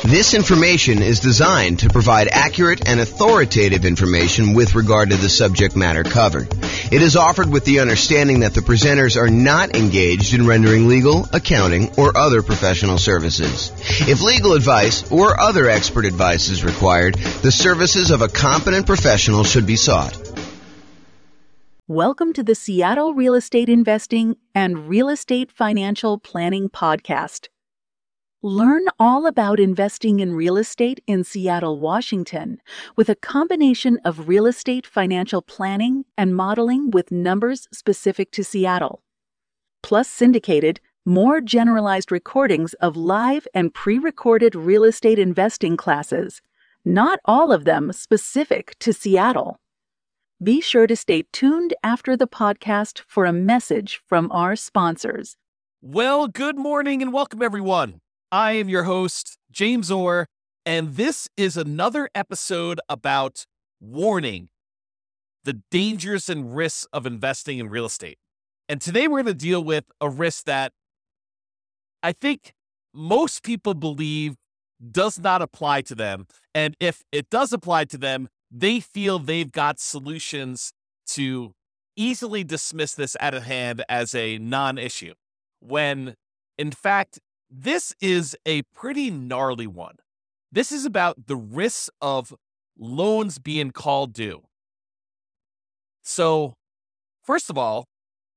This information is designed to provide accurate and authoritative information with regard to the subject matter covered. It is offered with the understanding that the presenters are not engaged in rendering legal, accounting, or other professional services. If legal advice or other expert advice is required, the services of a competent professional should be sought. Welcome to the Seattle Real Estate Investing and Real Estate Financial Planning Podcast. Learn all about investing in real estate in Seattle, Washington, with a combination of real estate financial planning and modeling with numbers specific to Seattle, plus syndicated, more generalized recordings of live and pre-recorded real estate investing classes, not all of them specific to Seattle. Be sure to stay tuned after the podcast for a message from our sponsors. Well, good morning and welcome, everyone. I am your host, James Orr, and this is another episode about warning the dangers and risks of investing in real estate. And today we're going to deal with a risk that I think most people believe does not apply to them. And if it does apply to them, they feel they've got solutions to easily dismiss this out of hand as a non-issue, when in fact, this is a pretty gnarly one. This is about the risks of loans being called due. So, first of all,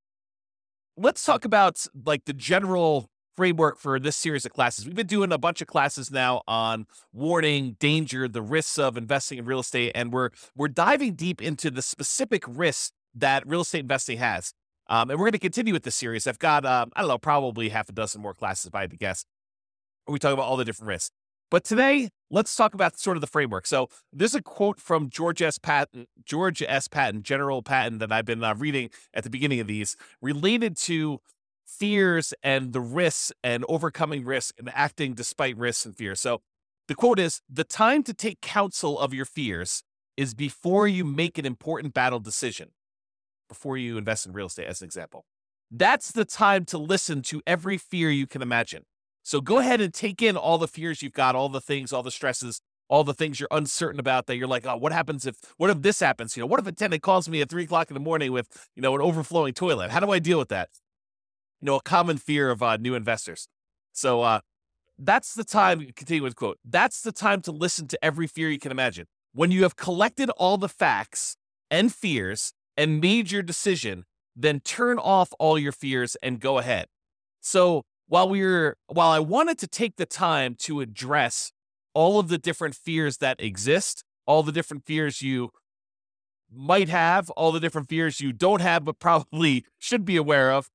let's talk about like the general framework for this series of classes. We've been doing a bunch of classes now on warning, danger, the risks of investing in real estate, and we're diving deep into the specific risks that real estate investing has. And we're going to continue with this series. I've got, probably half a dozen more classes if I had to guess. We talk about all the different risks. But today, let's talk about sort of the framework. So there's a quote from George S. Patton, General Patton, that I've been reading at the beginning of these, related to fears and the risks and overcoming risk and acting despite risks and fears. So the quote is, "The time to take counsel of your fears is before you make an important battle decision." Before you invest in real estate, as an example. That's the time to listen to every fear you can imagine. So go ahead and take in all the fears you've got, all the things, all the stresses, all the things you're uncertain about that you're like, oh, what if this happens? What if a tenant calls me at 3:00 in the morning with, an overflowing toilet? How do I deal with that? A common fear of new investors. So that's the time, continue with the quote, "That's the time to listen to every fear you can imagine. When you have collected all the facts and fears and made your decision, then turn off all your fears and go ahead." So while I wanted to take the time to address all of the different fears that exist, all the different fears you might have, all the different fears you don't have but probably should be aware of,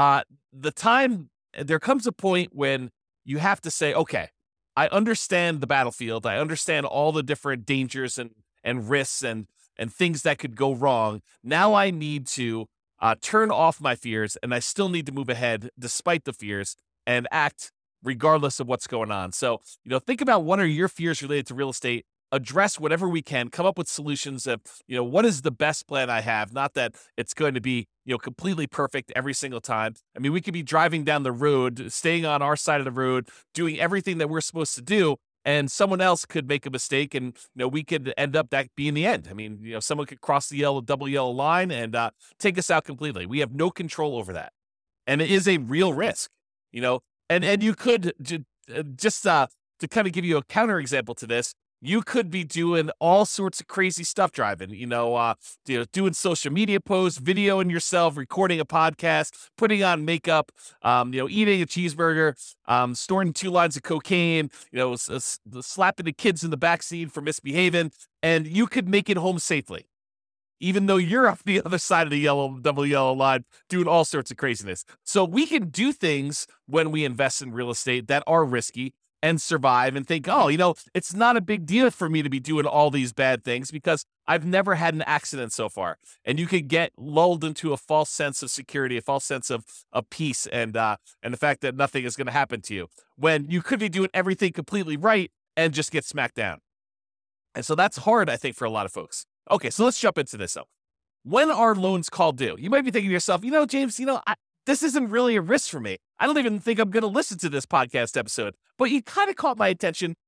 there comes a point when you have to say, okay, I understand the battlefield. I understand all the different dangers and risks and things that could go wrong. Now I need to turn off my fears, and I still need to move ahead despite the fears and act regardless of what's going on. So, think about what are your fears related to real estate, address whatever we can, come up with solutions of, what is the best plan I have? Not that it's going to be, completely perfect every single time. I mean, we could be driving down the road, staying on our side of the road, doing everything that we're supposed to do, and someone else could make a mistake, and we could end up that being the end. I mean, someone could cross the double yellow line and take us out completely. We have no control over that, and it is a real risk. And you could just to kind of give you a counter example to this, you could be doing all sorts of crazy stuff driving. Doing social media posts, videoing yourself, recording a podcast, putting on makeup, eating a cheeseburger, storing 2 lines of cocaine, slapping the kids in the backseat for misbehaving, and you could make it home safely, even though you're off the other side of the double yellow line doing all sorts of craziness. So we can do things when we invest in real estate that are risky and survive and think, oh, it's not a big deal for me to be doing all these bad things because I've never had an accident so far. And you could get lulled into a false sense of security, a false sense of peace, and the fact that nothing is going to happen to you when you could be doing everything completely right and just get smacked down. And so that's hard, I think, for a lot of folks. Okay, so let's jump into this, though. When are loans called due? You might be thinking to yourself, James, this isn't really a risk for me. I don't even think I'm going to listen to this podcast episode. But you kind of caught my attention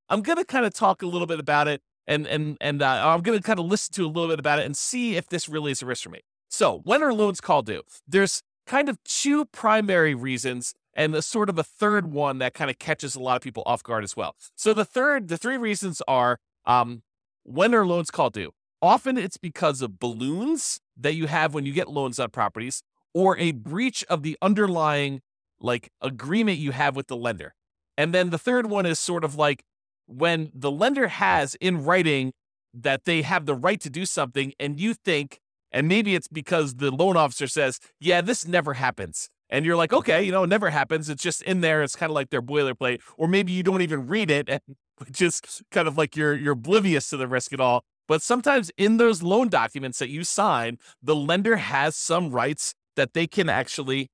I'm going to kind of talk a little bit about it, and I'm going to kind of listen to a little bit about it and see if this really is a risk for me. So when are loans called due? There's kind of two primary reasons and a sort of a third one that kind of catches a lot of people off guard as well. So the three reasons are, when are loans called due? Often it's because of balloons that you have when you get loans on properties, or a breach of the underlying agreement you have with the lender. And then the third one is sort of like when the lender has in writing that they have the right to do something, and you think, and maybe it's because the loan officer says, yeah, this never happens. And you're like, okay, it never happens. It's just in there. It's kind of like their boilerplate. Or maybe you don't even read it, and just kind of like you're oblivious to the risk at all. But sometimes in those loan documents that you sign, the lender has some rights that they can actually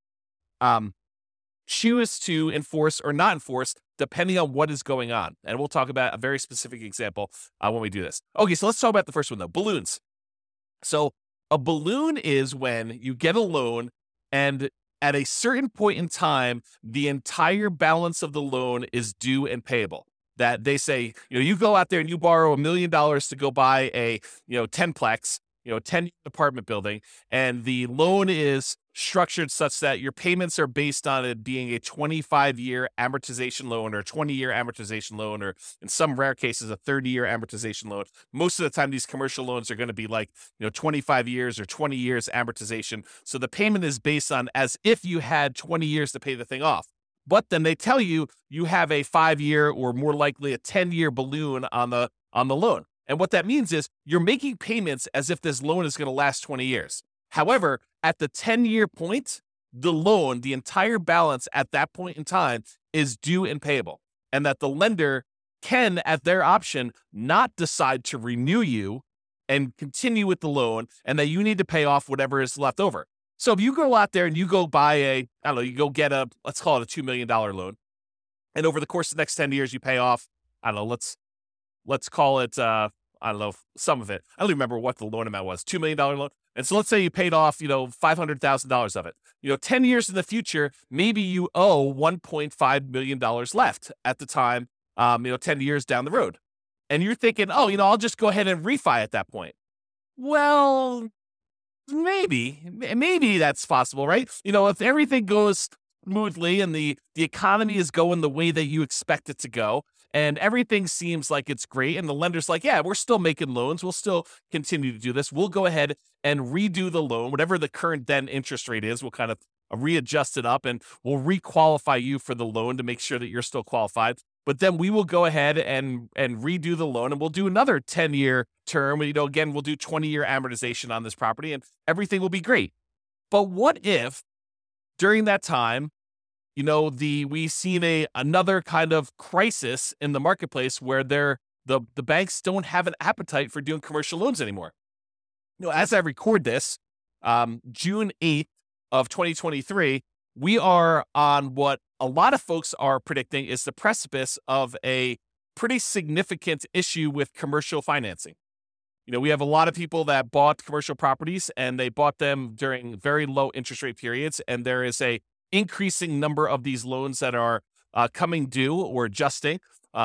choose to enforce or not enforce, depending on what is going on. And we'll talk about a very specific example when we do this. Okay, so let's talk about the first one, though, balloons. So a balloon is when you get a loan, and at a certain point in time, the entire balance of the loan is due and payable. That they say, you go out there and you borrow $1 million to go buy a, 10-plex, 10 apartment building, and the loan is structured such that your payments are based on it being a 25-year amortization loan or 20-year amortization loan, or in some rare cases, a 30-year amortization loan. Most of the time, these commercial loans are going to be 25 years or 20 years amortization. So the payment is based on as if you had 20 years to pay the thing off. But then they tell you have a 5-year or more likely a 10-year balloon on the loan. And what that means is you're making payments as if this loan is going to last 20 years. However, at the 10-year point, the loan, the entire balance at that point in time is due and payable. And that the lender can, at their option, not decide to renew you and continue with the loan, and that you need to pay off whatever is left over. So if you go out there and you go buy you go get let's call it a $2 million loan. And over the course of the next 10 years, you pay off, let's call it, some of it. I don't even remember what the loan amount was, $2 million loan. And so let's say you paid off, $500,000 of it. 10 years in the future, maybe you owe $1.5 million left at the time, 10 years down the road. And you're thinking, I'll just go ahead and refi at that point. Well, maybe that's possible, right? If everything goes smoothly and the economy is going the way that you expect it to go, and everything seems like it's great, and the lender's like, yeah, we're still making loans, we'll still continue to do this, we'll go ahead and redo the loan, whatever the current then interest rate is, we'll kind of readjust it up, and we'll requalify you for the loan to make sure that you're still qualified. But then we will go ahead and redo the loan, and we'll do another 10-year term. Again, we'll do 20-year amortization on this property, and everything will be great. But what if during that time, we've seen another kind of crisis in the marketplace where the banks don't have an appetite for doing commercial loans anymore. As I record this, June 8th of 2023, we are on what a lot of folks are predicting is the precipice of a pretty significant issue with commercial financing. We have a lot of people that bought commercial properties, and they bought them during very low interest rate periods, and there is a increasing number of these loans that are coming due or adjusting.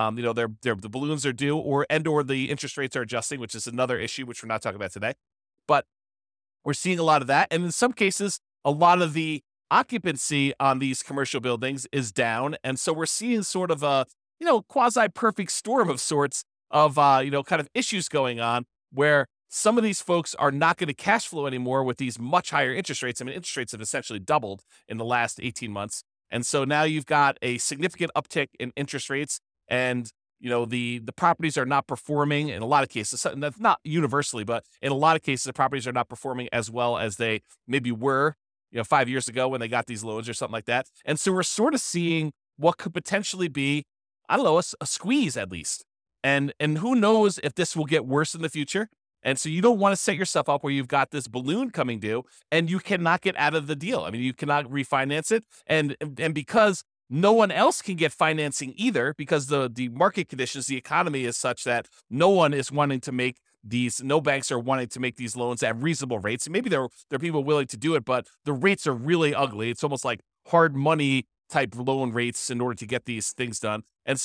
The balloons are due, or the interest rates are adjusting, which is another issue which we're not talking about today. But we're seeing a lot of that, and in some cases, a lot of the occupancy on these commercial buildings is down, and so we're seeing sort of a quasi-perfect storm of sorts of kind of issues going on where some of these folks are not going to cash flow anymore with these much higher interest rates. I mean, interest rates have essentially doubled in the last 18 months. And so now you've got a significant uptick in interest rates, and the properties are not performing in a lot of cases. That's not universally, but in a lot of cases, the properties are not performing as well as they maybe were 5 years ago when they got these loans or something like that. And so we're sort of seeing what could potentially be, a squeeze at least. And who knows if this will get worse in the future. And so you don't want to set yourself up where you've got this balloon coming due and you cannot get out of the deal. I mean, you cannot refinance it. And because no one else can get financing either, because the market conditions, the economy is such that no one is wanting to make no banks are wanting to make these loans at reasonable rates. And maybe there are people willing to do it, but the rates are really ugly. It's almost like hard money type loan rates in order to get these things done. And so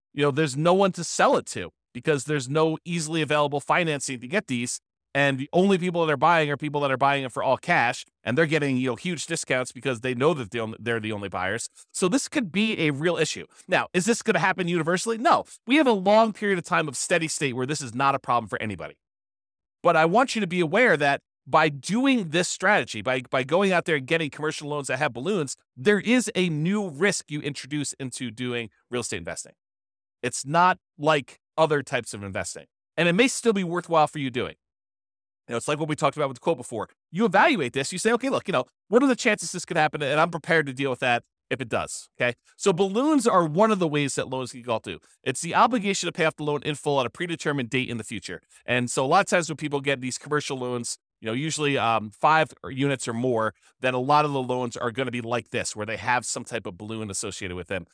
there's no one to sell it to because there's no easily available financing to get these. And the only people that are buying are people that are buying it for all cash, and they're getting huge discounts because they know that they're the only buyers. So this could be a real issue. Now, is this going to happen universally? No. We have a long period of time of steady state where this is not a problem for anybody. But I want you to be aware that by doing this strategy, by going out there and getting commercial loans that have balloons, there is a new risk you introduce into doing real estate investing. It's not like other types of investing, and it may still be worthwhile for you doing. It's like what we talked about with the quote before. You evaluate this. You say, okay, look, what are the chances this could happen? And I'm prepared to deal with that if it does. Okay. So balloons are one of the ways that loans can call due. It's the obligation to pay off the loan in full at a predetermined date in the future. And so a lot of times when people get these commercial loans, usually 5 units or more, then a lot of the loans are going to be like this, where they have some type of balloon associated with them.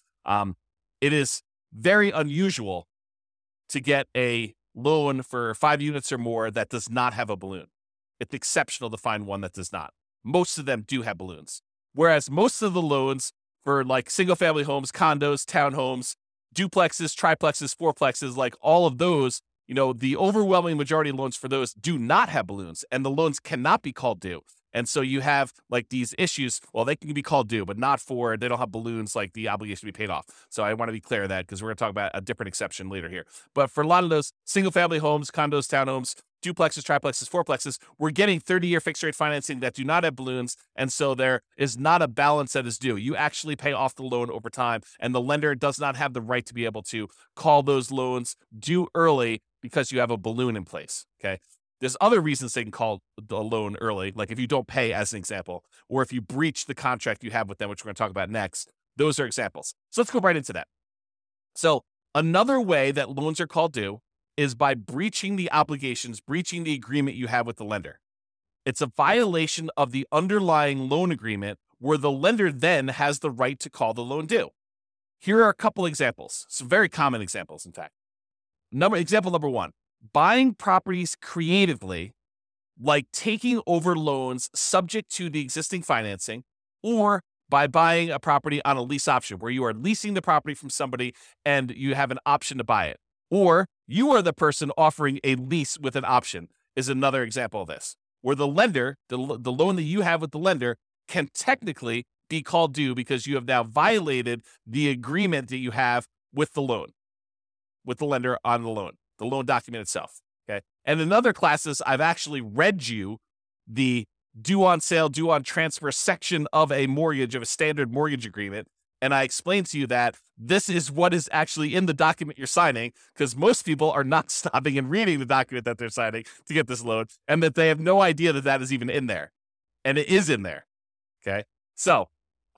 It is very unusual to get a loan for 5 units or more that does not have a balloon. It's exceptional to find one that does not. Most of them do have balloons. Whereas most of the loans for like single family homes, condos, townhomes, duplexes, triplexes, fourplexes, like all of those, the overwhelming majority of loans for those do not have balloons, and the loans cannot be called due. And so you have like these issues. Well, they can be called due, but they don't have balloons like the obligation to be paid off. So I want to be clear of that because we're going to talk about a different exception later here. But for a lot of those single family homes, condos, townhomes, duplexes, triplexes, fourplexes, we're getting 30-year fixed rate financing that do not have balloons. And so there is not a balance that is due. You actually pay off the loan over time, and the lender does not have the right to be able to call those loans due early because you have a balloon in place. Okay. There's other reasons they can call the loan early, like if you don't pay, as an example, or if you breach the contract you have with them, which we're going to talk about next. Those are examples. So let's go right into that. So another way that loans are called due is by breaching the obligations, breaching the agreement you have with the lender. It's a violation of the underlying loan agreement where the lender then has the right to call the loan due. Here are a couple examples, some very common examples, in fact. Example number 1. Buying properties creatively, like taking over loans subject to the existing financing, or by buying a property on a lease option where you are leasing the property from somebody and you have an option to buy it. Or you are the person offering a lease with an option is another example of this, where the lender, the loan that you have with the lender can technically be called due because you have now violated the agreement that you have with the loan, with the lender on the loan document itself. Okay. And in other classes, I've actually read you the due on sale, due on transfer section of a mortgage, of a standard mortgage agreement. And I explained to you that this is what is actually in the document you're signing, because most people are not stopping and reading the document that they're signing to get this loan, and that they have no idea that that is even in there. And it is in there. Okay. So,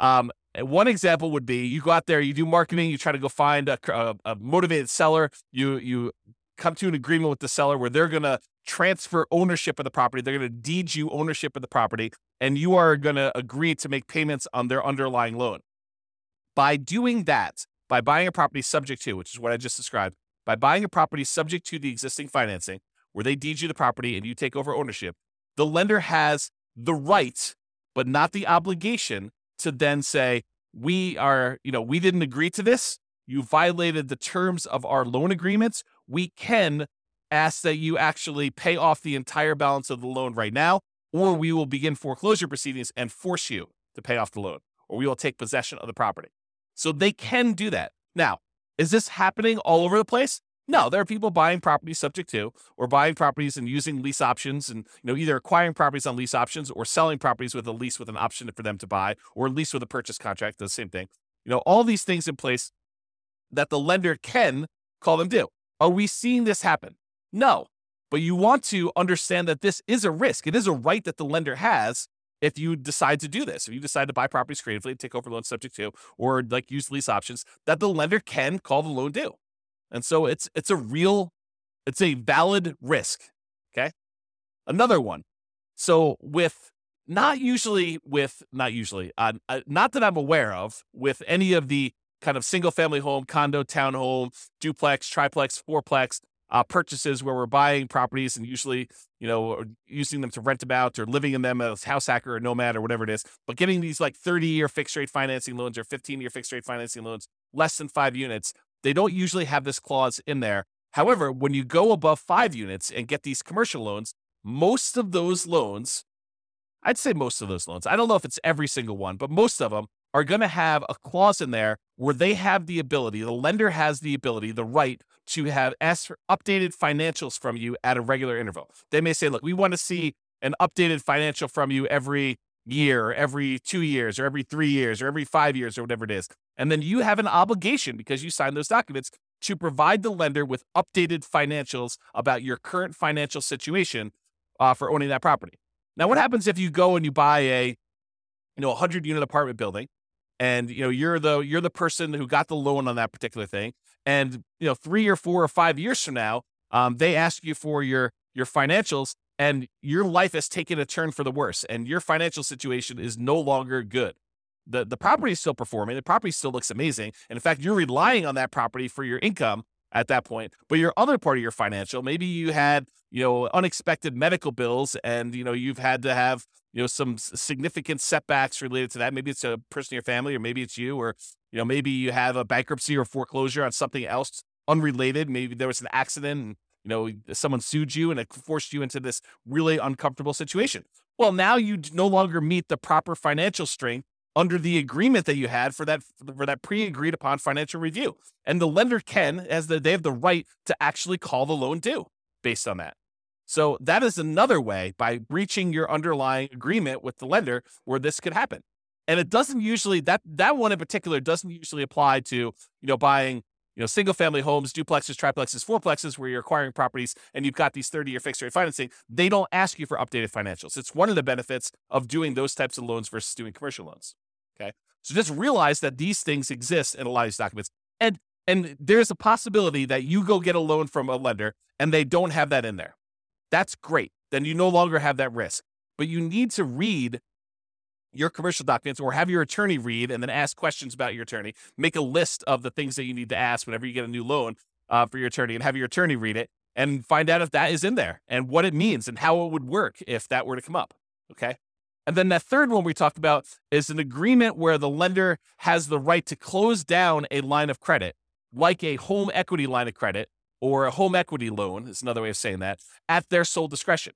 one example would be you go out there, you do marketing, you try to go find a motivated seller, you come to an agreement with the seller where they're going to transfer ownership of the property. They're going to deed you ownership of the property, and you are going to agree to make payments on their underlying loan. By doing that, by buying a property subject to, which is what I just described, by buying a property subject to the existing financing, where they deed you the property and you take over ownership, the lender has the right, but not the obligation, to then say, we didn't agree to this. You violated the terms of our loan agreements. We can ask that you actually pay off the entire balance of the loan right now, or we will begin foreclosure proceedings and force you to pay off the loan, or we will take possession of the property. So they can do that. Now, is this happening all over the place? No, there are people buying properties subject to, or buying properties and using lease options, and either acquiring properties on lease options or selling properties with a lease with an option for them to buy, or a lease with a purchase contract, the same thing. All these things in place that the lender can call them due. Are we seeing this happen? No, but you want to understand that this is a risk. It is a right that the lender has if you decide to do this. If you decide to buy properties creatively, take over loans subject to, or like use lease options, that the lender can call the loan due. And so it's a valid risk. Okay. Another one. So not that I'm aware of, with any of the kind of single family home, condo, townhome, duplex, triplex, fourplex purchases where we're buying properties and usually, using them to rent them out or living in them as house hacker or nomad or whatever it is, but getting these like 30-year fixed rate financing loans or 15-year fixed rate financing loans, less than 5 units, They don't usually have this clause in there. However, when you go above 5 units and get these commercial loans, most of those loans, I'd say most of those loans, I don't know if it's every single one, but most of them are going to have a clause in there where they have the ability, the lender has the ability, the right to have ask for updated financials from you at a regular interval. They may say, look, we want to see an updated financial from you every year, or every 2 years, or every 3 years, or every 5 years, or whatever it is. And then you have an obligation, because you signed those documents, to provide the lender with updated financials about your current financial situation for owning that property. Now, what happens if you go and you buy a 100-unit apartment building, and you're the person who got the loan on that particular thing, and 3 or 4 or 5 years from now, they ask you for your financials, and your life has taken a turn for the worse, and your financial situation is no longer good. The property is still performing. The property still looks amazing. And in fact, you're relying on that property for your income at that point. But your other part of your financial, maybe you had, unexpected medical bills, and, you've had to have, some significant setbacks related to that. Maybe it's a person in your family, or maybe it's you, or, maybe you have a bankruptcy or foreclosure on something else unrelated. Maybe there was an accident and, someone sued you and it forced you into this really uncomfortable situation. Well, now you no longer meet the proper financial strength under the agreement that you had for that pre-agreed upon financial review. And the lender they have the right to actually call the loan due based on that. So that is another way, by breaching your underlying agreement with the lender, where this could happen. And it doesn't usually, that one in particular doesn't usually apply to, buying, single family homes, duplexes, triplexes, fourplexes, where you're acquiring properties and you've got these 30-year fixed rate financing. They don't ask you for updated financials. It's one of the benefits of doing those types of loans versus doing commercial loans. Okay. So just realize that these things exist in a lot of these documents. And there's a possibility that you go get a loan from a lender and they don't have that in there. That's great. Then you no longer have that risk. But you need to read your commercial documents, or have your attorney read and then ask questions about your attorney. Make a list of the things that you need to ask whenever you get a new loan for your attorney, and have your attorney read it and find out if that is in there and what it means and how it would work if that were to come up. Okay. And then that third one we talked about is an agreement where the lender has the right to close down a line of credit, like a home equity line of credit or a home equity loan, is another way of saying that, at their sole discretion.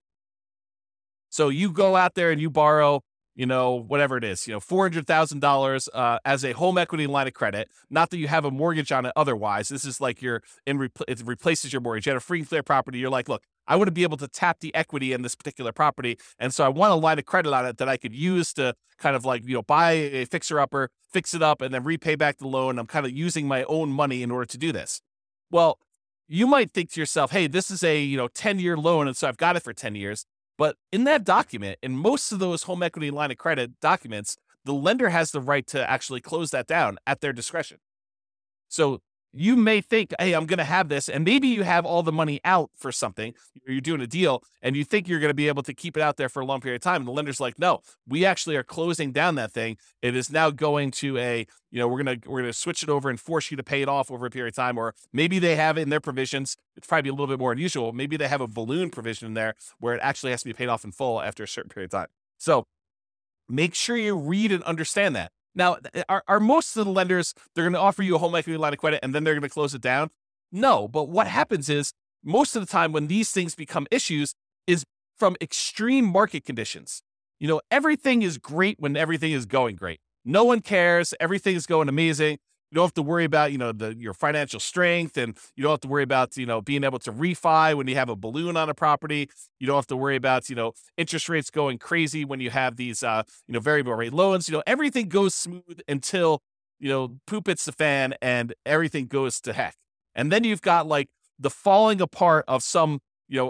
So you go out there and you borrow, whatever it is, $400,000 as a home equity line of credit. Not that you have a mortgage on it otherwise. This is like it replaces your mortgage. You had a free and clear property. You're like, look, I want to be able to tap the equity in this particular property. And so I want a line of credit on it that I could use to kind of like, buy a fixer-upper, fix it up, and then repay back the loan. I'm kind of using my own money in order to do this. Well, you might think to yourself, hey, this is a 10-year loan, and so I've got it for 10 years. But in that document, in most of those home equity line of credit documents, the lender has the right to actually close that down at their discretion. So you may think, hey, I'm going to have this, and maybe you have all the money out for something, or you're doing a deal, and you think you're going to be able to keep it out there for a long period of time. And the lender's like, no, we actually are closing down that thing. It is now going to we're going to switch it over and force you to pay it off over a period of time. Or maybe they have it in their provisions. It's probably a little bit more unusual. Maybe they have a balloon provision in there where it actually has to be paid off in full after a certain period of time. So make sure you read and understand that. Now, are most of the lenders, they're going to offer you a home equity line of credit and then they're going to close it down? No, but what happens is most of the time when these things become issues is from extreme market conditions. Everything is great when everything is going great. No one cares. Everything is going amazing. You don't have to worry about, your financial strength, and you don't have to worry about, being able to refi when you have a balloon on a property. You don't have to worry about, interest rates going crazy when you have these, variable rate loans. Everything goes smooth until, poop hits the fan and everything goes to heck. And then you've got like the falling apart of some,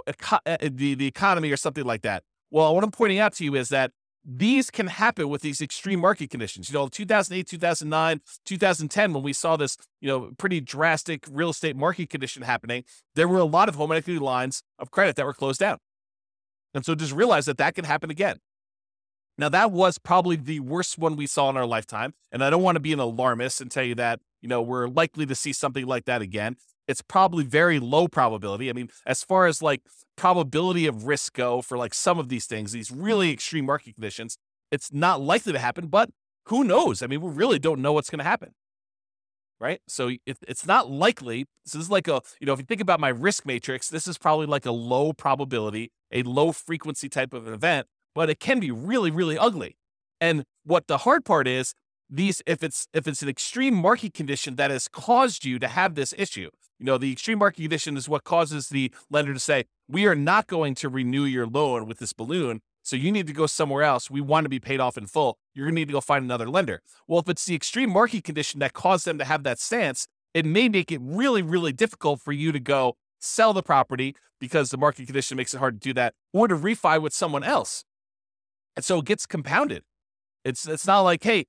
the economy or something like that. Well, what I'm pointing out to you is that these can happen with these extreme market conditions. 2008, 2009, 2010, when we saw this, pretty drastic real estate market condition happening, there were a lot of home equity lines of credit that were closed down. And so just realize that can happen again. Now, that was probably the worst one we saw in our lifetime. And I don't want to be an alarmist and tell you that, we're likely to see something like that again. It's probably very low probability. I mean, as far as like probability of risk go for like some of these things, these really extreme market conditions, it's not likely to happen, but who knows? I mean, we really don't know what's going to happen. right? So it's not likely. This is like if you think about my risk matrix, this is probably like a low probability, a low frequency type of an event, but it can be really, really ugly. And what the hard part is, if it's an extreme market condition that has caused you to have this issue, the extreme market condition is what causes the lender to say, we are not going to renew your loan with this balloon. So you need to go somewhere else. We want to be paid off in full. You're going to need to go find another lender. Well, if it's the extreme market condition that caused them to have that stance, it may make it really, really difficult for you to go sell the property because the market condition makes it hard to do that, or to refi with someone else. And so it gets compounded. It's not like, hey,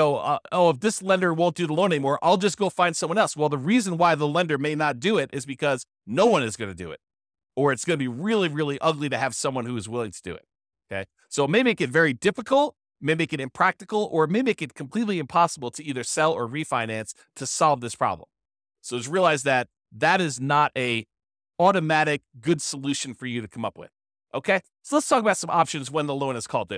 if this lender won't do the loan anymore, I'll just go find someone else. Well, the reason why the lender may not do it is because no one is going to do it, or it's going to be really, really ugly to have someone who is willing to do it. Okay. So it may make it very difficult, may make it impractical, or it may make it completely impossible to either sell or refinance to solve this problem. So just realize that is not a automatic good solution for you to come up with. Okay. So let's talk about some options when the loan is called due.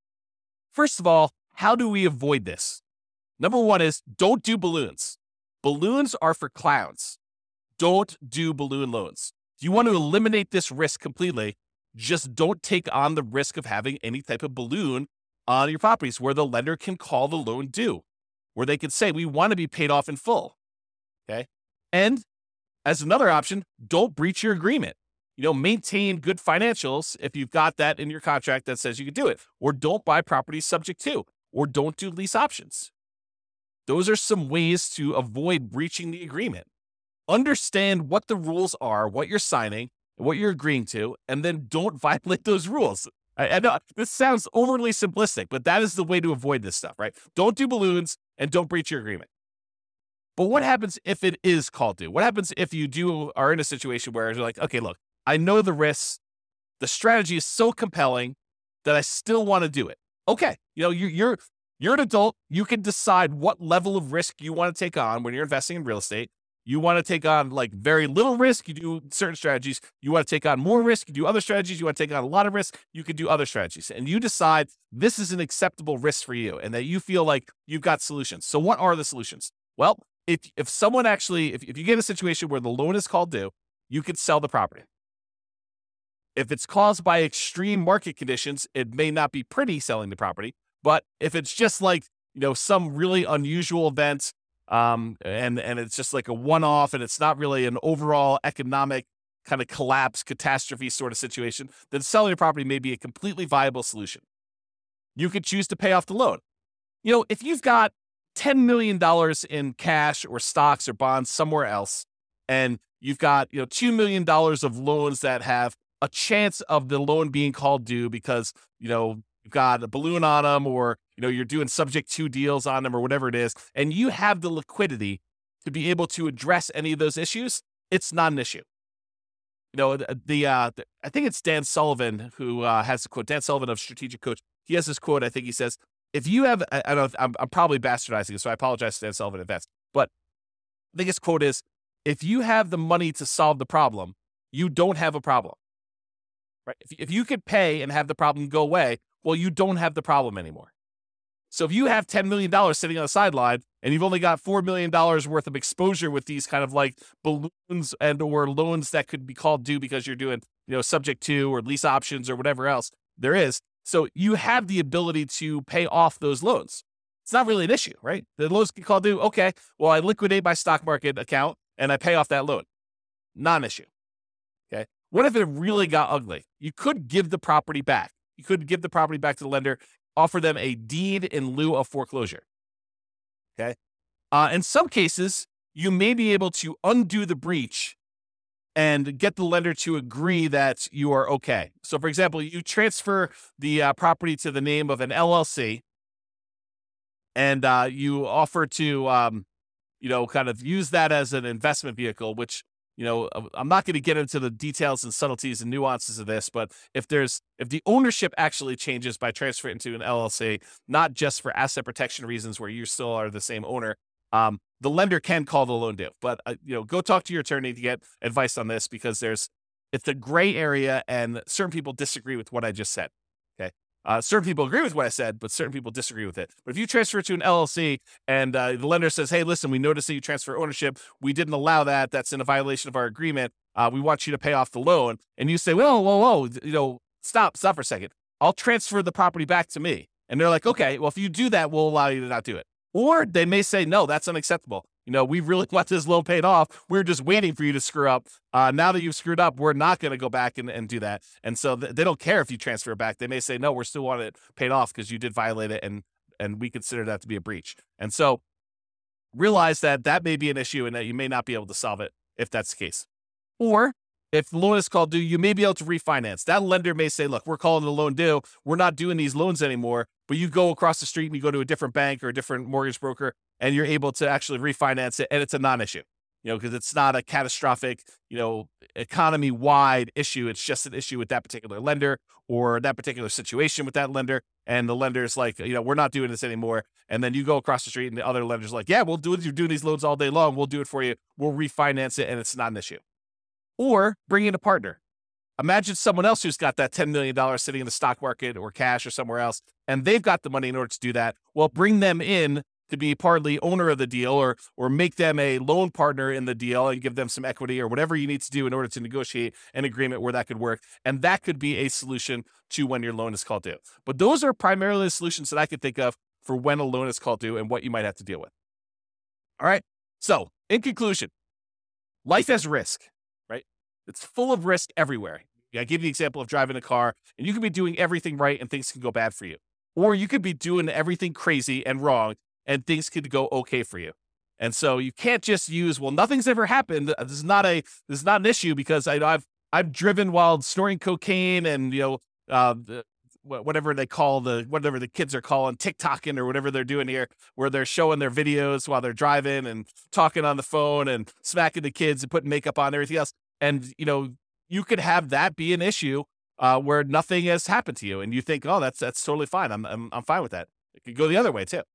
First of all, how do we avoid this? Number one is don't do balloons. Balloons are for clowns. Don't do balloon loans. If you want to eliminate this risk completely, just don't take on the risk of having any type of balloon on your properties where the lender can call the loan due, where they can say, we want to be paid off in full. Okay. And as another option, don't breach your agreement. Maintain good financials if you've got that in your contract that says you can do it, or don't buy properties subject to, or don't do lease options. Those are some ways to avoid breaching the agreement. Understand what the rules are, what you're signing, what you're agreeing to, and then don't violate those rules. I know this sounds overly simplistic, but that is the way to avoid this stuff, right? Don't do balloons and don't breach your agreement. But what happens if it is called due? What happens if you are in a situation where you're like, okay, look, I know the risks. The strategy is so compelling that I still want to do it. Okay, you're an adult. You can decide what level of risk you want to take on when you're investing in real estate. You want to take on like very little risk, you do certain strategies. You want to take on more risk, you do other strategies. You want to take on a lot of risk, you could do other strategies. And you decide this is an acceptable risk for you and that you feel like you've got solutions. So what are the solutions? Well, if someone actually, if you get in a situation where the loan is called due, you could sell the property. If it's caused by extreme market conditions, it may not be pretty selling the property. But if it's just like, some really unusual event, and it's just like a one-off and it's not really an overall economic kind of collapse, catastrophe sort of situation, then selling the property may be a completely viable solution. You could choose to pay off the loan. If you've got $10 million in cash or stocks or bonds somewhere else, and you've got, $2 million of loans that have a chance of the loan being called due because, you've got a balloon on them, or, you're doing subject to deals on them or whatever it is, and you have the liquidity to be able to address any of those issues, it's not an issue. I think it's Dan Sullivan who has the quote, Dan Sullivan of Strategic Coach. He has this quote. I think he says, if you have, I don't know, I'm probably bastardizing it, so I apologize to Dan Sullivan in advance, but I think his quote is, if you have the money to solve the problem, you don't have a problem, right? If you could pay and have the problem go away, well, you don't have the problem anymore. So if you have $10 million sitting on the sideline and you've only got $4 million worth of exposure with these kind of like balloons and or loans that could be called due because you're doing, subject to or lease options or whatever else there is. So you have the ability to pay off those loans. It's not really an issue, right? The loans get called due. Okay, well, I liquidate my stock market account and I pay off that loan. Not an issue. Okay. What if it really got ugly? You could give the property back. You could give the property back to the lender, offer them a deed in lieu of foreclosure. Okay. In some cases, you may be able to undo the breach and get the lender to agree that you are okay. So, for example, you transfer the property to the name of an LLC, and you offer to, kind of use that as an investment vehicle, which, I'm not going to get into the details and subtleties and nuances of this, but if the ownership actually changes by transferring into an LLC, not just for asset protection reasons where you still are the same owner, the lender can call the loan due. But, go talk to your attorney to get advice on this because it's a gray area and certain people disagree with what I just said. Okay. Certain people agree with what I said, but certain people disagree with it. But if you transfer it to an LLC and the lender says, hey, listen, we noticed that you transfer ownership. We didn't allow that. That's in a violation of our agreement. We want you to pay off the loan. And you say, whoa, stop for a second. I'll transfer the property back to me. And they're like, okay, well, if you do that, we'll allow you to not do it. Or they may say, no, that's unacceptable. We really want this loan paid off. We're just waiting for you to screw up. Now that you've screwed up, we're not going to go back and do that. And so they don't care if you transfer it back. They may say, no, we're still want it paid off because you did violate it, and we consider that to be a breach. And so realize that may be an issue and that you may not be able to solve it if that's the case. Or if the loan is called due, you may be able to refinance. That lender may say, look, we're calling the loan due. We're not doing these loans anymore. But you go across the street and you go to a different bank or a different mortgage broker, and you're able to actually refinance it. And it's a non-issue, because it's not a catastrophic, economy-wide issue. It's just an issue with that particular lender or that particular situation with that lender. And the lender's like, we're not doing this anymore. And then you go across the street and the other lender's like, yeah, we'll do it. You're doing these loans all day long. We'll do it for you. We'll refinance it. And it's not an issue. Or bring in a partner. Imagine someone else who's got that $10 million sitting in the stock market or cash or somewhere else, and they've got the money in order to do that. Well, bring them in to be partly owner of the deal or make them a loan partner in the deal and give them some equity or whatever you need to do in order to negotiate an agreement where that could work. And that could be a solution to when your loan is called due. But those are primarily the solutions that I could think of for when a loan is called due and what you might have to deal with. All right. So in conclusion, life has risk. It's full of risk everywhere. I give you the example of driving a car, and you could be doing everything right and things can go bad for you. Or you could be doing everything crazy and wrong and things could go okay for you. And so you can't just use, well, nothing's ever happened. This is not an issue because I've driven while snorting cocaine and, whatever the kids are calling TikToking or whatever they're doing here, where they're showing their videos while they're driving and talking on the phone and smacking the kids and putting makeup on and everything else. And, you could have that be an issue where nothing has happened to you. And you think, oh, that's totally fine. I'm fine with that. It could go the other way too.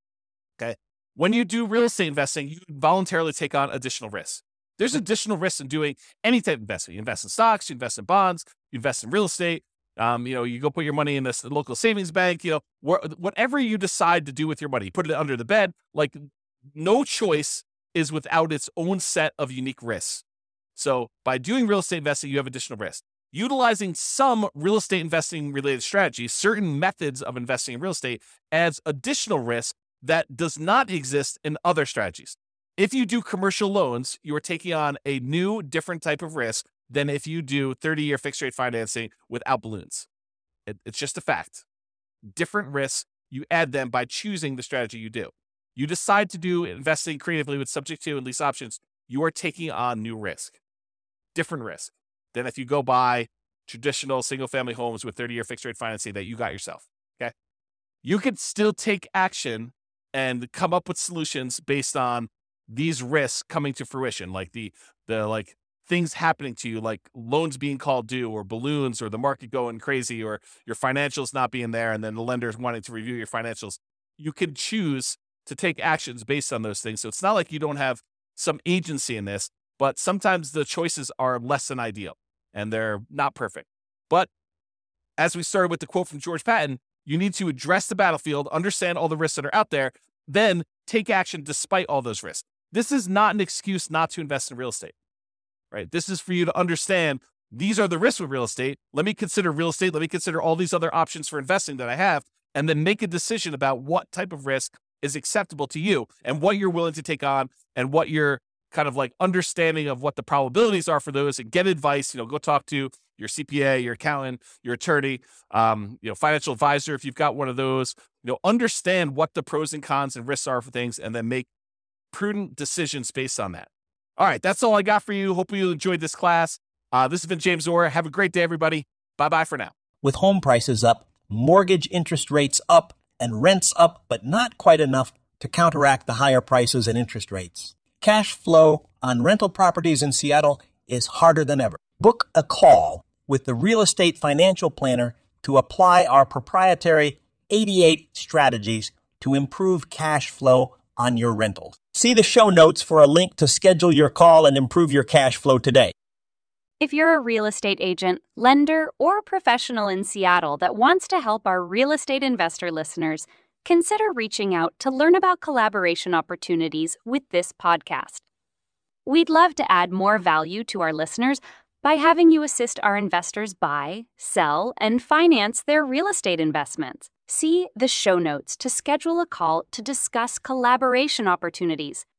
Okay. When you do real estate investing, you voluntarily take on additional risks. There's additional risks in doing any type of investment. You invest in stocks, you invest in bonds, you invest in real estate. You go put your money in this local savings bank, whatever you decide to do with your money, put it under the bed. Like, no choice is without its own set of unique risks. So by doing real estate investing, you have additional risk. Utilizing some real estate investing related strategies, certain methods of investing in real estate adds additional risk that does not exist in other strategies. If you do commercial loans, you are taking on a new, different type of risk than if you do 30-year fixed rate financing without balloons. It's just a fact. Different risks, you add them by choosing the strategy you do. You decide to do investing creatively with subject to and lease options, you are taking on new risk. Different risk than if you go buy traditional single-family homes with 30-year fixed-rate financing that you got yourself, okay? You can still take action and come up with solutions based on these risks coming to fruition, like the things happening to you, like loans being called due or balloons or the market going crazy or your financials not being there and then the lenders wanting to review your financials. You can choose to take actions based on those things. So it's not like you don't have some agency in this. But sometimes the choices are less than ideal and they're not perfect. But as we started with the quote from George Patton, you need to address the battlefield, understand all the risks that are out there, then take action despite all those risks. This is not an excuse not to invest in real estate, right? This is for you to understand these are the risks with real estate. Let me consider real estate. Let me consider all these other options for investing that I have, and then make a decision about what type of risk is acceptable to you and what you're willing to take on and what you're kind of like understanding of what the probabilities are for those, and get advice. Go talk to your CPA, your accountant, your attorney, financial advisor if you've got one of those. Understand what the pros and cons and risks are for things, and then make prudent decisions based on that. All right, that's all I got for you. Hope you enjoyed this class. This has been James Orr. Have a great day, everybody. Bye-bye for now. With home prices up, mortgage interest rates up, and rents up, but not quite enough to counteract the higher prices and interest rates. Cash flow on rental properties in Seattle is harder than ever. Book a call with the Real Estate Financial Planner to apply our proprietary 88 strategies to improve cash flow on your rentals. See the show notes for a link to schedule your call and improve your cash flow today. If you're a real estate agent, lender, or professional in Seattle that wants to help our real estate investor listeners, consider reaching out to learn about collaboration opportunities with this podcast. We'd love to add more value to our listeners by having you assist our investors buy, sell, and finance their real estate investments. See the show notes to schedule a call to discuss collaboration opportunities